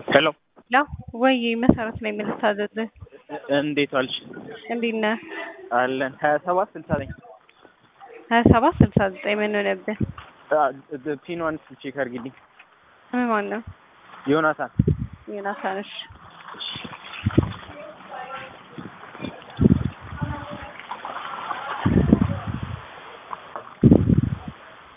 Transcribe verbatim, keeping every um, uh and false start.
ሄሎ ለው ወይ መሰረት ላይ ምን ልታዘዝ? እንዴት ዋልሽ? እንዴት ነህ? አለን ሀያ ሰባት ስልሳ ነኝ። ሀያ ሰባት ስልሳ ዘጠኝ ምን ሆነብህ? ፒኗን ቼክ አድርጊልኝ። ምን ማን ነው? ዮናታን ዮናታን እሺ